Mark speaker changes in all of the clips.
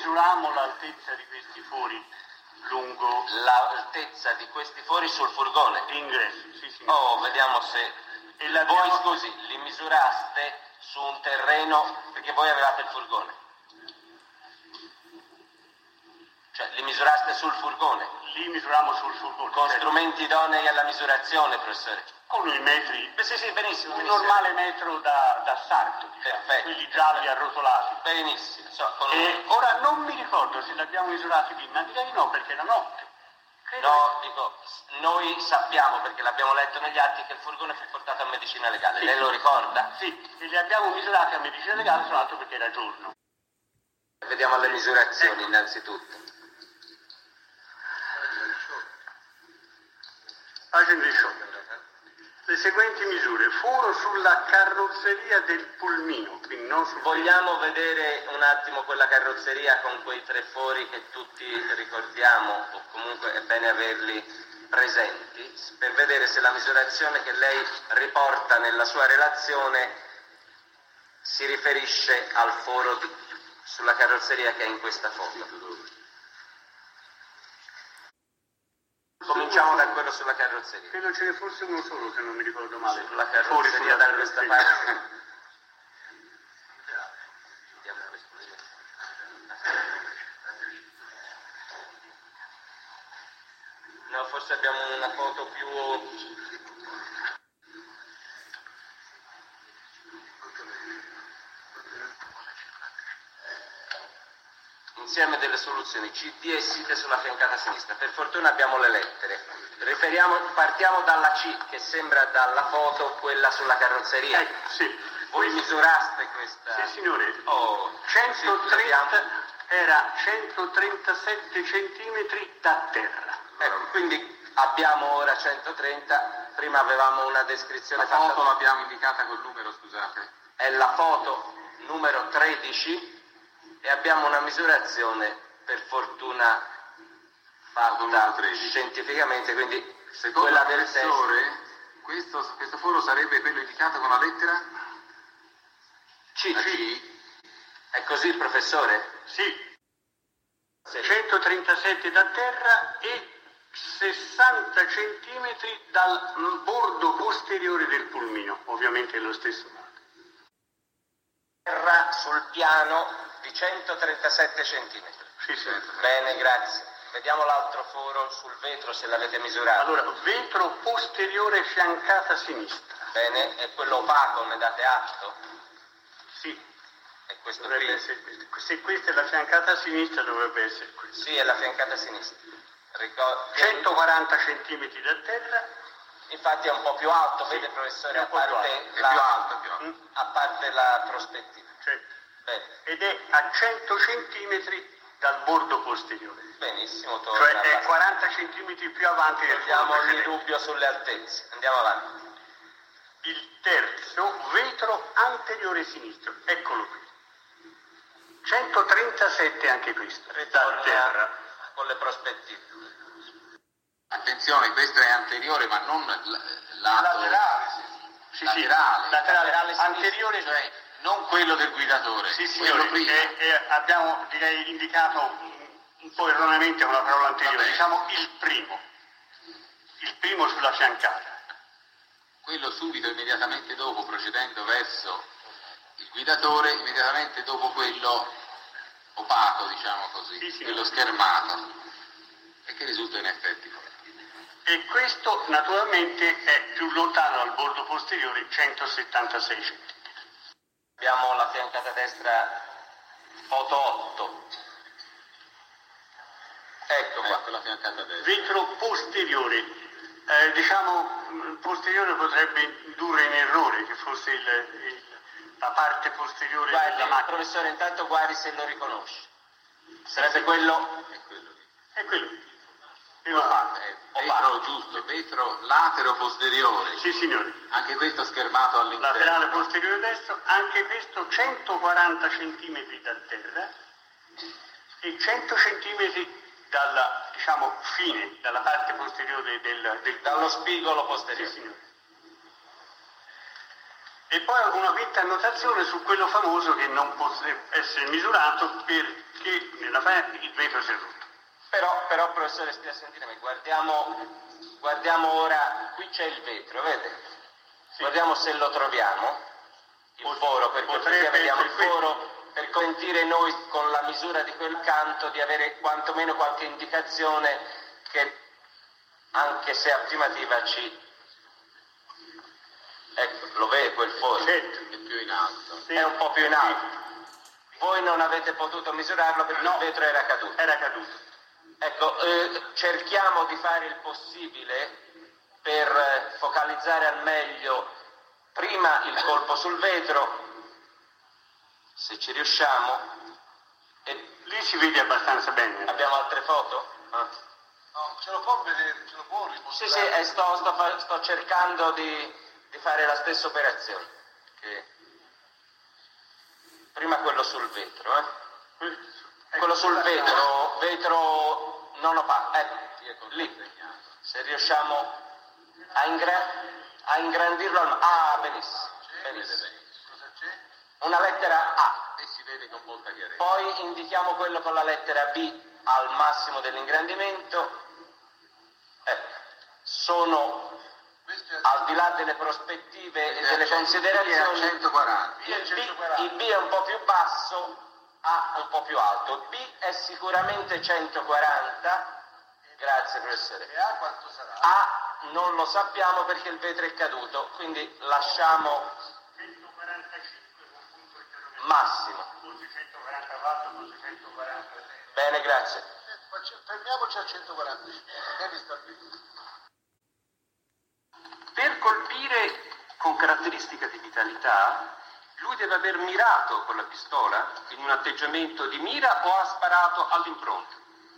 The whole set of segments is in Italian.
Speaker 1: misurammo l'altezza di questi fori lungo
Speaker 2: l'altezza di questi fori sul furgone.
Speaker 1: l'ingresso, sì, sì.
Speaker 2: Oh, vediamo se... Voi, scusi, li misuraste su un terreno, perché voi avevate il furgone. Cioè, li misuraste sul furgone.
Speaker 1: Li misurammo sul furgone.
Speaker 2: Con strumenti idonei alla misurazione, professore.
Speaker 1: Con i metri.
Speaker 2: Beh, sì, benissimo.
Speaker 1: Un normale metro da sarto, diciamo,
Speaker 2: Perfetto.
Speaker 1: quelli gialli arrotolati.
Speaker 2: Benissimo.
Speaker 1: Ora non mi ricordo se li abbiamo misurati prima, direi no, perché era notte.
Speaker 2: No, dico, noi sappiamo, perché l'abbiamo letto negli atti, che il furgone fu portato a medicina legale.
Speaker 1: Sì.
Speaker 2: Lei lo ricorda?
Speaker 1: Sì, e li abbiamo misurati a medicina legale soltanto perché era giorno.
Speaker 2: Vediamo le misurazioni innanzitutto.
Speaker 1: Pagina 18. Le seguenti misure: foro sulla carrozzeria del pulmino, quindi non sul...
Speaker 2: Vogliamo vedere un attimo quella carrozzeria con quei 3 fori che tutti ricordiamo, o comunque è bene averli presenti, per vedere se la misurazione che lei riporta nella sua relazione si riferisce al foro sulla carrozzeria che è in questa foto. Cominciamo da quello sulla carrozzeria.
Speaker 1: Credo ce ne fosse uno solo, se non mi ricordo male.
Speaker 2: Sulla carrozzeria da questa parte. No, forse abbiamo una foto più... Insieme delle soluzioni CD e site sulla fiancata sinistra. Per fortuna abbiamo le lettere. Partiamo dalla C, che sembra dalla foto quella sulla carrozzeria.
Speaker 1: Sì.
Speaker 2: Voi misuraste questa?
Speaker 1: Sì, signore.
Speaker 2: 130,
Speaker 1: era 137 centimetri da terra.
Speaker 2: Ecco, quindi abbiamo ora 130, prima avevamo una descrizione
Speaker 3: La
Speaker 2: fatta...
Speaker 3: foto l'abbiamo indicata col numero, scusate.
Speaker 2: È la foto numero 13 e abbiamo una misurazione, per fortuna, fatta scientificamente, quindi
Speaker 3: secondo
Speaker 2: quella
Speaker 3: il
Speaker 2: del
Speaker 3: professore, questo foro sarebbe quello indicato con la lettera?
Speaker 2: C. È così il professore?
Speaker 1: Sì. 137 da terra e 60 centimetri dal bordo posteriore del pulmino, ovviamente è lo stesso dato.
Speaker 2: Terra sul piano di 137 centimetri.
Speaker 1: Sì, sì.
Speaker 2: Bene, grazie. Vediamo l'altro foro sul vetro, se l'avete misurato.
Speaker 1: Allora, vetro posteriore fiancata sinistra.
Speaker 2: Bene, è quello opaco, ne date atto?
Speaker 1: Sì.
Speaker 2: È questo
Speaker 1: Dovrebbe
Speaker 2: qui?
Speaker 1: essere questo. Se questa è la fiancata sinistra, dovrebbe essere questo.
Speaker 2: Sì, è la fiancata sinistra.
Speaker 1: 140 centimetri da terra.
Speaker 2: Infatti è un po' più alto, vede professore, a parte la prospettiva.
Speaker 1: Certo.
Speaker 2: Bene.
Speaker 1: Ed è a 100 centimetri dal bordo posteriore.
Speaker 2: Benissimo, torna.
Speaker 1: Cioè è 40 centimetri più avanti del
Speaker 2: Abbiamo
Speaker 1: foro
Speaker 2: ogni
Speaker 1: precedente.
Speaker 2: dubbio sulle altezze. Andiamo avanti.
Speaker 1: Il terzo, vetro anteriore sinistro. Eccolo qui. 137 anche questo. Da terra.
Speaker 2: Con le prospettive.
Speaker 3: Attenzione, questo è anteriore, ma non lato
Speaker 1: Sì,
Speaker 3: laterale.
Speaker 1: Laterale
Speaker 3: anteriore, cioè non quello del guidatore.
Speaker 1: Sì,
Speaker 3: quello
Speaker 1: signore,
Speaker 3: prima.
Speaker 1: abbiamo direi indicato un po' erroneamente con la parola anteriore.
Speaker 3: Vabbè.
Speaker 1: Diciamo il primo sulla fiancata.
Speaker 3: Quello subito, immediatamente dopo, procedendo verso il guidatore, immediatamente dopo quello opaco, diciamo così,
Speaker 1: Sì,
Speaker 3: quello schermato, e che risulta in effetti corretto.
Speaker 1: E questo naturalmente è più lontano dal bordo posteriore, 176 cm.
Speaker 2: Abbiamo la fiancata destra, foto 8. Ecco qua.
Speaker 3: Ecco la fiancata destra.
Speaker 1: Vetro posteriore, posteriore potrebbe indurre in errore che fosse la parte posteriore della
Speaker 2: Guardi,
Speaker 1: macchina.
Speaker 2: professore, intanto guardi se lo riconosce. Sarebbe quello?
Speaker 1: È quello. Opaco.
Speaker 3: Vetro giusto, vetro latero posteriore.
Speaker 1: Sì, signore.
Speaker 3: Anche questo schermato all'interno.
Speaker 1: Laterale posteriore destro, anche questo 140 cm da terra e 100 cm dalla, fine, dalla parte posteriore del
Speaker 2: Dallo spigolo posteriore.
Speaker 1: Sì, signore. E poi una quinta annotazione su quello famoso che non può essere misurato perché nella fine il vetro si è rotto.
Speaker 2: Però professore, stia a sentirmi, guardiamo ora, qui c'è il vetro, vede? Sì. Guardiamo se lo troviamo, il foro, perché vediamo il foro, per consentire noi con la misura di quel canto di avere quantomeno qualche indicazione che, anche se apprimativa, ci... Ecco, lo vede quel foro?
Speaker 1: Certo.
Speaker 3: È più in alto.
Speaker 1: Sì.
Speaker 2: È un po' più in alto. Voi non avete potuto misurarlo perché il vetro era caduto.
Speaker 1: Era caduto.
Speaker 2: Ecco, cerchiamo di fare il possibile per focalizzare al meglio prima il colpo sul vetro, se ci riusciamo. E
Speaker 1: lì si vede abbastanza bene.
Speaker 2: Abbiamo altre foto?
Speaker 4: No, ce lo può vedere, ce lo può
Speaker 2: Sì,
Speaker 4: rimostrare?
Speaker 2: sì, sto cercando di fare la stessa operazione. Prima quello sul vetro, quello sul vetro non opaco, ecco, lì, se riusciamo a ingrandirlo benissimo.
Speaker 4: Cosa c'è?
Speaker 2: Una lettera A,
Speaker 3: E si vede con molta chiarezza.
Speaker 2: poi indichiamo quello con la lettera B al massimo dell'ingrandimento. Sono al di là delle prospettive e delle considerazioni,
Speaker 3: 140.
Speaker 2: il B è un po' più basso, A un po' più alto. B è sicuramente 140, grazie professore.
Speaker 4: E A quanto sarà?
Speaker 2: A non lo sappiamo perché il vetro è caduto, quindi lasciamo
Speaker 1: 145 con punto interrogativo.
Speaker 2: massimo.
Speaker 1: Forse 144, forse 146.
Speaker 2: Bene, grazie.
Speaker 4: Fermiamoci a 145, magari sta bene.
Speaker 5: Per colpire con caratteristica di vitalità, lui deve aver mirato con la pistola in un atteggiamento di mira o ha sparato all'impronta?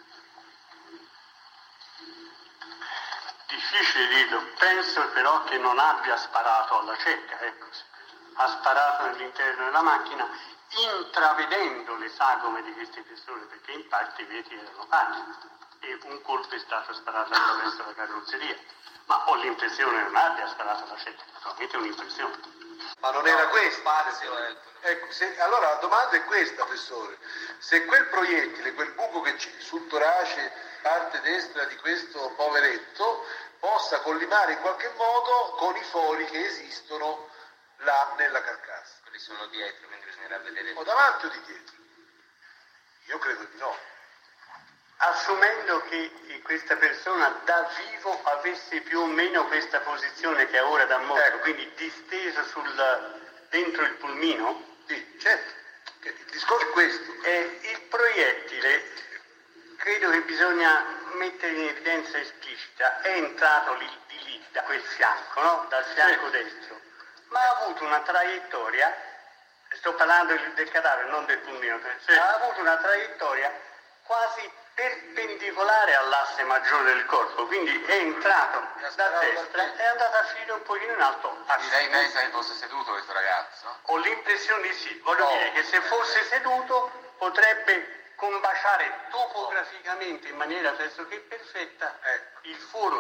Speaker 1: Difficile dirlo, penso però che non abbia sparato alla cieca, ecco. Ha sparato nell'interno della macchina intravedendo le sagome di queste persone, perché in parte i vetri erano opachi e un colpo è stato sparato attraverso la carrozzeria. Ma ho l'impressione che non abbia sparato alla cieca, solamente un'impressione.
Speaker 4: Ma non era questo.
Speaker 2: Spazio,
Speaker 4: Ecco, allora la domanda è questa, professore. Se quel proiettile, quel buco che c'è sul torace, parte destra di questo poveretto, possa collimare in qualche modo con i fori che esistono là nella carcassa.
Speaker 2: Quelli sono dietro, quindi bisognerà vedere.
Speaker 4: O davanti o di dietro? Io credo di no.
Speaker 1: Assumendo che questa persona da vivo avesse più o meno questa posizione che ha ora da morto, quindi distesa dentro il pulmino,
Speaker 4: Sì, certo. Il discorso è questo.
Speaker 1: il proiettile, credo che bisogna mettere in evidenza esplicita, è entrato di lì, da quel fianco, no? Dal fianco destro, ma ha avuto una traiettoria, sto parlando del cadavere, non del pulmino, ha avuto una traiettoria quasi perpendicolare all'asse maggiore del corpo, quindi è entrato da destra e è andato a finire un pochino in alto a
Speaker 3: Lei pensa che fosse seduto questo ragazzo?
Speaker 1: Ho l'impressione di sì, voglio dire che se fosse seduto potrebbe combaciare topograficamente in maniera pressoché perfetta il foro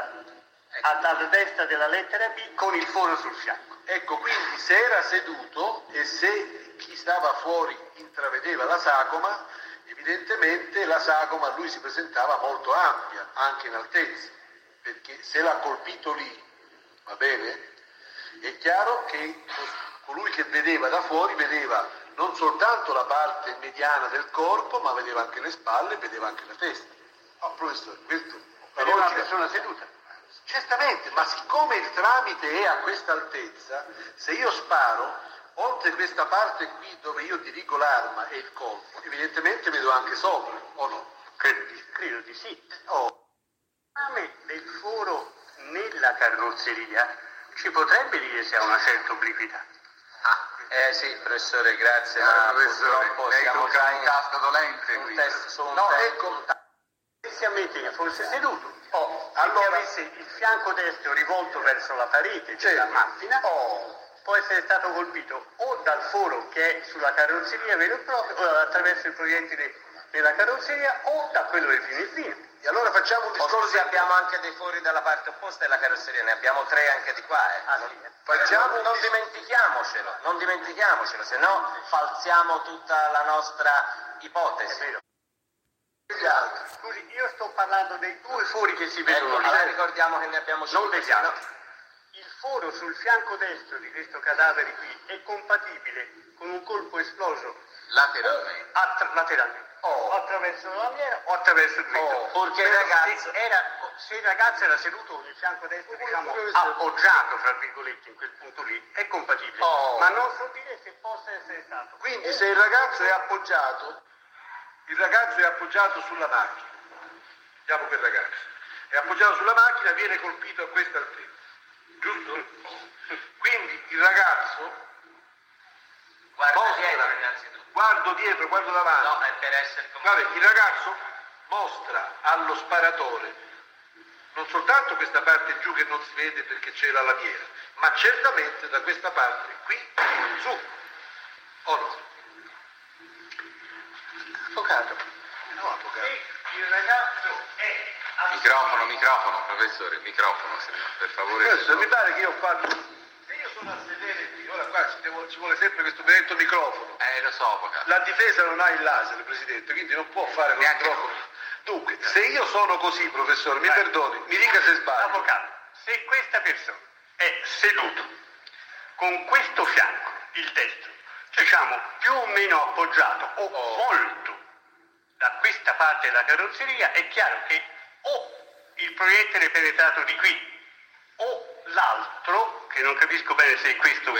Speaker 1: alla destra della lettera B con il foro sul fianco.
Speaker 4: Ecco, quindi se era seduto e se chi stava fuori intravedeva la sagoma, evidentemente la sagoma a lui si presentava molto ampia, anche in altezza, perché se l'ha colpito lì, va bene? È chiaro che colui che vedeva da fuori vedeva non soltanto la parte mediana del corpo, ma vedeva anche le spalle e vedeva anche la testa. Oh, professore, questo è
Speaker 1: Vedeva una persona seduta.
Speaker 4: Certamente, ma siccome il tramite è a questa altezza, se io sparo, oltre questa parte qui dove io dirigo l'arma e il colpo, evidentemente vedo anche sopra, o no?
Speaker 1: Credo di sì. Il rame del foro nella carrozzeria ci potrebbe dire se ha una certa obliquità.
Speaker 2: Sì, professore, grazie,
Speaker 3: Professore,
Speaker 2: purtroppo
Speaker 3: lei
Speaker 2: siamo
Speaker 3: tocca
Speaker 2: già
Speaker 3: un tasto dolente
Speaker 2: un
Speaker 3: qui.
Speaker 2: test su un
Speaker 4: No,
Speaker 2: test.
Speaker 4: ecco,
Speaker 1: Se ammette che fosse seduto,
Speaker 4: allora-
Speaker 1: se avesse il fianco destro rivolto verso la parete della macchina, può essere stato colpito o dal foro che è sulla carrozzeria vero e proprio o attraverso il proiettile nella carrozzeria o da quello del fine.
Speaker 4: E allora facciamo un discorso.
Speaker 2: Scusi, abbiamo anche dei fori dalla parte opposta della carrozzeria, ne abbiamo 3 anche di qua. Non dimentichiamocelo, se no falsiamo tutta la nostra ipotesi.
Speaker 1: È vero. Scusi, io sto parlando dei 2 fori che si vedono lì.
Speaker 2: Allora ricordiamo che ne abbiamo 5.
Speaker 1: Non degli altri. Il foro sul fianco destro di questo cadavere qui è compatibile con un colpo esploso
Speaker 3: Lateralmente.
Speaker 1: lateralmente. O attraverso la lamiera o attraverso il vetro.
Speaker 2: Perché
Speaker 1: se il ragazzo era seduto con il fianco destro, diciamo, appoggiato, fra virgolette, in quel punto lì, è compatibile. Ma non so dire se possa essere stato.
Speaker 4: Quindi se il ragazzo è appoggiato sulla macchina, vediamo quel ragazzo, è appoggiato sulla macchina, viene colpito a questa altezza, giusto? Quindi il ragazzo guardo dietro, guardo davanti.
Speaker 2: No, è per essere
Speaker 4: Il ragazzo mostra allo sparatore non soltanto questa parte giù che non si vede perché c'è la lamiera, ma certamente da questa parte qui su. O no?
Speaker 1: Avvocato.
Speaker 4: No, avvocato.
Speaker 1: Il ragazzo è
Speaker 3: Microfono, professore, microfono, per favore.
Speaker 4: Adesso mi pare che io qua, se io sono a sedere qui, ora qua ci vuole sempre questo benedetto microfono.
Speaker 3: Lo so, avvocato.
Speaker 4: La difesa non ha il laser, Presidente, quindi non può fare lo
Speaker 3: Neanche
Speaker 4: microfono.
Speaker 3: noi.
Speaker 4: Dunque, se io sono così, professore, mi perdoni, mi dica se sbaglio.
Speaker 1: Avvocato, se questa persona è seduto con questo fianco, il destro, diciamo più o meno appoggiato o volto da questa parte della carrozzeria, è chiaro che o il proiettile è penetrato di qui o l'altro, che non capisco bene se è questo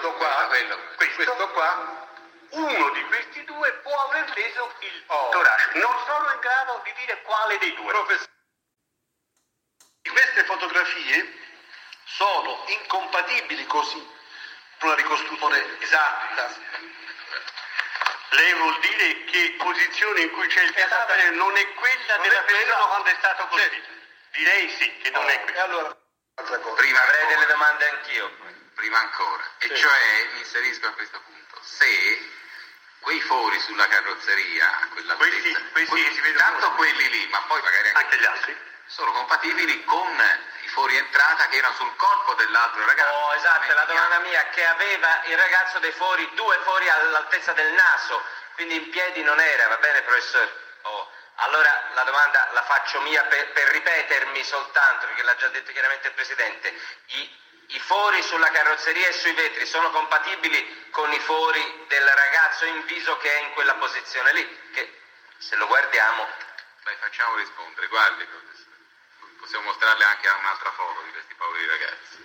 Speaker 1: qua, uno di questi 2 può aver leso il torace. Non sono in grado di dire quale dei 2.
Speaker 4: Professore, queste fotografie sono incompatibili così con una ricostruzione esatta.
Speaker 1: Lei vuol dire che posizione in cui c'è il cadavere non è quella della persona quando è stato colpito? Direi sì, che non è
Speaker 4: E
Speaker 1: quella.
Speaker 4: allora, altra cosa.
Speaker 3: Prima
Speaker 2: Avrei
Speaker 3: ancora.
Speaker 2: delle domande anch'io.
Speaker 3: Prima ancora.
Speaker 4: Sì.
Speaker 3: E cioè, mi inserisco a questo punto, se quei fori sulla carrozzeria,
Speaker 1: Questi che si vedono,
Speaker 3: tanto quelli lì, ma poi magari
Speaker 1: anche gli altri.
Speaker 3: sono compatibili con i fori entrata che erano sul corpo dell'altro ragazzo.
Speaker 2: Esatto, la domanda mia, che aveva il ragazzo dei fori, 2 fori all'altezza del naso, quindi in piedi non era, va bene professore? Allora la domanda la faccio mia per ripetermi soltanto, perché l'ha già detto chiaramente il Presidente. I fori sulla carrozzeria e sui vetri sono compatibili con i fori del ragazzo in viso che è in quella posizione lì, che se lo guardiamo...
Speaker 3: Beh, facciamo rispondere, guardi professore, possiamo mostrarle anche un'altra foto di questi poveri ragazzi.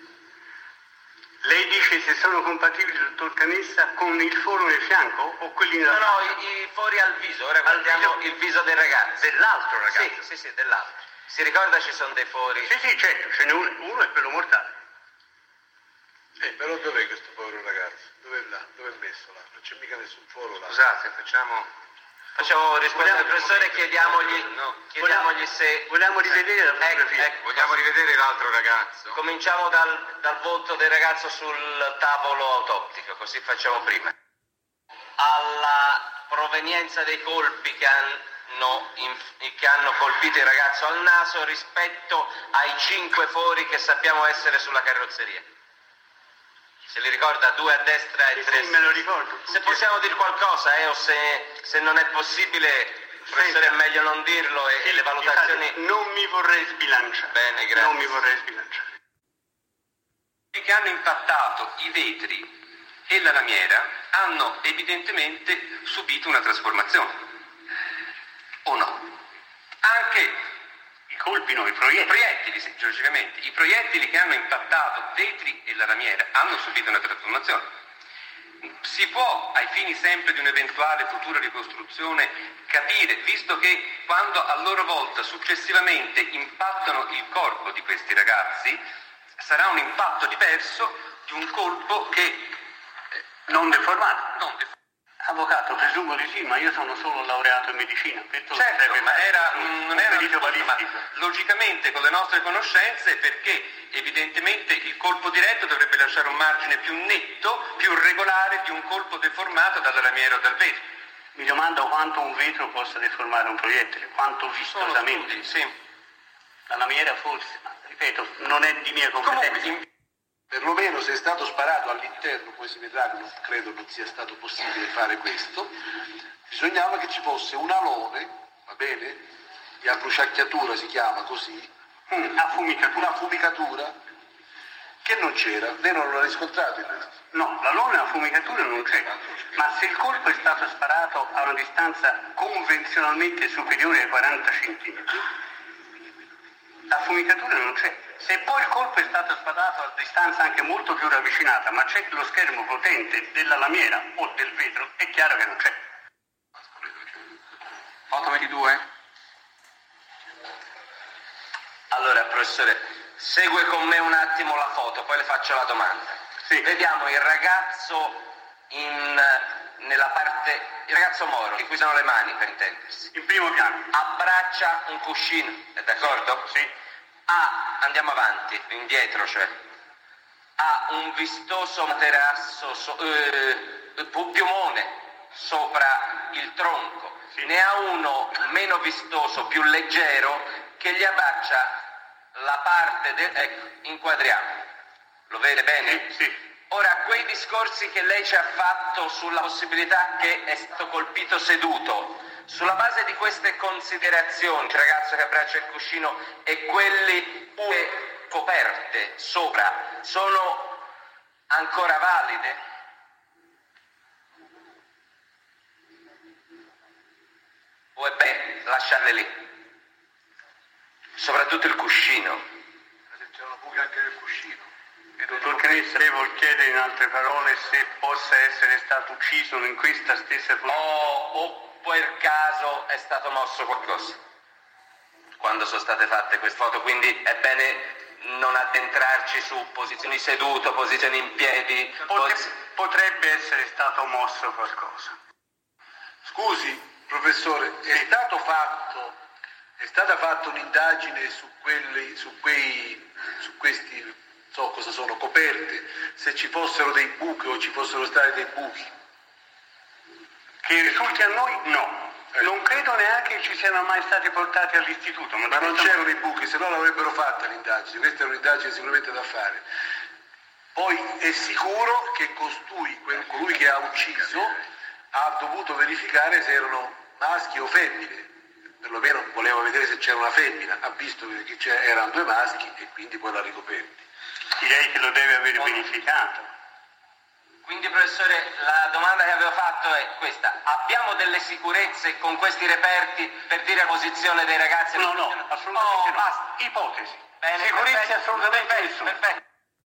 Speaker 1: Lei dice se sono compatibili, dottor Canessa, con il foro nel fianco o quelli nella
Speaker 2: No, i fori al viso, ora guardiamo il viso del ragazzo.
Speaker 1: dell'altro ragazzo?
Speaker 2: Sì, dell'altro. Si ricorda ci sono dei fori?
Speaker 1: Sì, certo, ce n'è uno è quello mortale.
Speaker 4: Però dov'è questo povero ragazzo? Dov'è là? Dov'è messo là? Non c'è mica nessun foro là.
Speaker 3: Scusate,
Speaker 2: Facciamo rispondere al professore e chiediamogli se...
Speaker 1: Vogliamo rivedere la fotografia?
Speaker 3: vogliamo rivedere l'altro ragazzo?
Speaker 2: Cominciamo dal volto del ragazzo sul tavolo autoptico, così facciamo prima. Alla provenienza dei colpi che hanno colpito il ragazzo al naso rispetto ai 5 fori che sappiamo essere sulla carrozzeria. Se li ricorda, 2 a destra e 3 a
Speaker 1: Sì, me lo ricordo.
Speaker 2: Se possiamo dire qualcosa, o se non è possibile, professore, è meglio non dirlo e le valutazioni...
Speaker 1: Non mi vorrei sbilanciare.
Speaker 2: Bene, grazie.
Speaker 1: Non mi vorrei sbilanciare.
Speaker 5: Che hanno impattato i vetri e la lamiera hanno evidentemente subito una trasformazione. O no? Anche
Speaker 1: I colpi no, i
Speaker 5: i
Speaker 1: proiettili.
Speaker 5: proiettili, sì, geologicamente, i proiettili che hanno impattato vetri e la lamiera hanno subito una trasformazione. Si può, ai fini sempre di un'eventuale futura ricostruzione, capire, visto che quando a loro volta successivamente impattano il corpo di questi ragazzi, sarà un impatto diverso di un colpo che
Speaker 1: Non deformato.
Speaker 5: non deforma.
Speaker 1: Avvocato, presumo di sì, ma io sono solo laureato in medicina.
Speaker 5: Certo, ma non era una risposta, ma logicamente con le nostre conoscenze, perché evidentemente il colpo diretto dovrebbe lasciare un margine più netto, più regolare di un colpo deformato dalla lamiera o dal vetro.
Speaker 1: Mi domando quanto un vetro possa deformare un proiettile, quanto vistosamente.
Speaker 5: Sono studi, sì.
Speaker 1: La lamiera forse, ma ripeto, non è di mia competenza.
Speaker 5: Comunque,
Speaker 4: Perlomeno se è stato sparato all'interno, poi si vedrà che non credo non sia stato possibile fare questo, bisognava che ci fosse un alone, va bene? Di abbruciacchiatura si chiama così,
Speaker 1: Affumicatura.
Speaker 4: una fumicatura che non c'era. Lei non l'ha riscontrato il
Speaker 1: No, l'alone e la fumicatura non c'è, ma se il colpo è stato sparato a una distanza convenzionalmente superiore ai 40 cm, la fumicatura non c'è. Se poi il colpo è stato sparato a distanza anche molto più ravvicinata, ma c'è lo schermo potente della lamiera o del vetro, è chiaro che non c'è.
Speaker 5: Foto 22?
Speaker 2: Allora, professore, segue con me un attimo la foto, poi le faccio la domanda.
Speaker 1: Sì.
Speaker 2: Vediamo il ragazzo nella parte, il ragazzo Moro, che qui sono le mani per intendersi.
Speaker 1: In primo piano.
Speaker 2: Abbraccia un cuscino, è d'accordo?
Speaker 1: Sì.
Speaker 2: Andiamo avanti, indietro cioè. Ha un vistoso materasso, piumone sopra il tronco.
Speaker 1: Sì.
Speaker 2: Ne ha uno meno vistoso, più leggero, che gli abbraccia la parte del... Ecco, inquadriamo. Lo vede bene?
Speaker 1: Sì, sì.
Speaker 2: Ora, quei discorsi che lei ci ha fatto sulla possibilità che è stato colpito seduto, sulla base di queste considerazioni, il ragazzo che abbraccia il cuscino e quelli coperte sopra, sono ancora valide? O è bene lasciarle lì? Soprattutto il cuscino.
Speaker 4: C'erano buche anche nel cuscino.
Speaker 1: Il dottor Canessa vuol chiedere in altre parole se possa essere stato ucciso in questa stessa posizione.
Speaker 2: O per caso è stato mosso qualcosa quando sono state fatte queste foto, quindi è bene non addentrarci su posizioni seduto, posizioni in piedi.
Speaker 1: Potrebbe essere stato mosso qualcosa.
Speaker 4: Scusi, professore, è stata fatta un'indagine su questi, so cosa sono, coperte, se ci fossero dei buchi o ci fossero stati dei buchi?
Speaker 1: Che risulti a noi? No. Non credo neanche che ci siano mai stati portati all'istituto.
Speaker 4: Ma non c'erano i buchi, se no l'avrebbero fatta l'indagine. Questa è un'indagine sicuramente da fare. Poi è sicuro che colui che ha ucciso ha dovuto verificare se erano maschi o femmine. Perlomeno voleva vedere se c'era una femmina. Ha visto che erano due maschi e quindi poi l'ha ricoperti.
Speaker 1: Direi che lo deve aver verificato.
Speaker 2: Quindi, professore, la domanda che avevo fatto è questa: abbiamo delle sicurezze con questi reperti per dire la posizione dei ragazzi?
Speaker 1: No, assolutamente no.
Speaker 2: Basta.
Speaker 1: Ipotesi.
Speaker 2: Bene,
Speaker 1: Sicurezze
Speaker 2: perfetto,
Speaker 1: assolutamente
Speaker 2: perfetto,
Speaker 1: nessuna.
Speaker 2: perfetto.